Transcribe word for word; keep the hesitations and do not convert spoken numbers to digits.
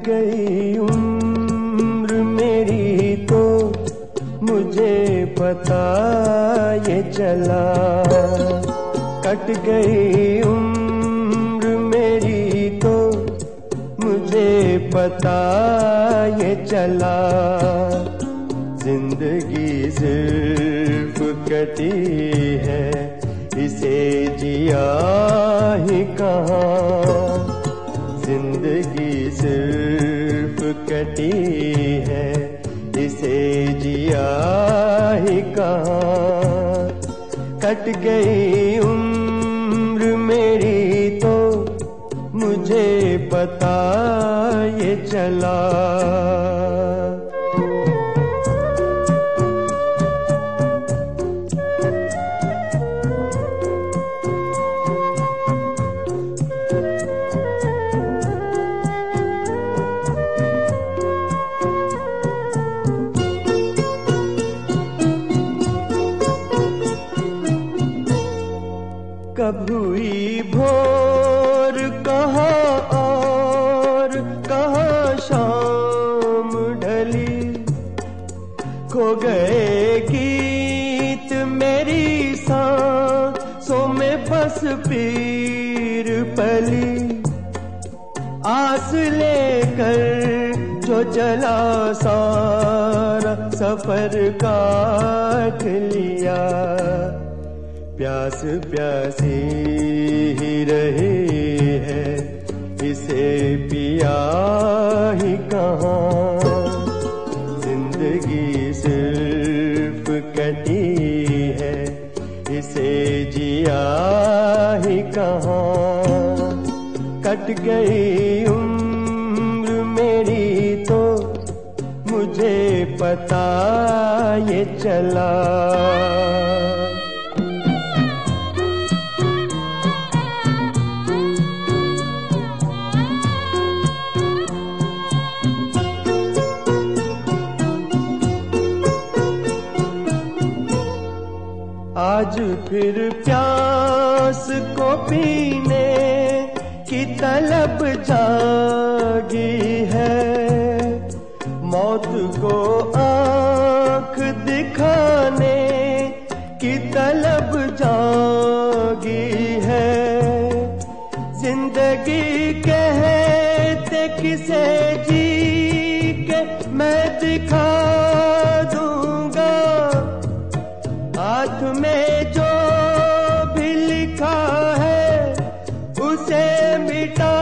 गई उम्र मेरी तो मुझे पता ये चला, कट गई उम्र मेरी तो मुझे पता ये चला। जिंदगी सिर्फ कटी है, इसे जिया ही कहाँ। जिंदगी सिर्फ कटी है, इसे जिया ही कहाँ। कट गई उम्र मेरी तो मुझे पता ये चला। कब हुई भोर कहाँ और कहाँ शाम ढली, खो गए गीत मेरी सांसों में बस पीर पली। आस लेकर जो चला सारा सफर काट लिया। प्यास प्यासी ही रही है, इसे पिया ही कहाँ। जिंदगी सिर्फ कटी है, इसे जिया ही कहाँ। कट गई उम्र मेरी तो मुझे पता ये चला। आज फिर प्यास को पीने की तलब जागी है। मौत को आँख दिखाने की तलब जागी है। जिंदगी कहते किसे जी के मैं दिखा दूंगा। हाथ में जो भी लिखा है उसे मिटा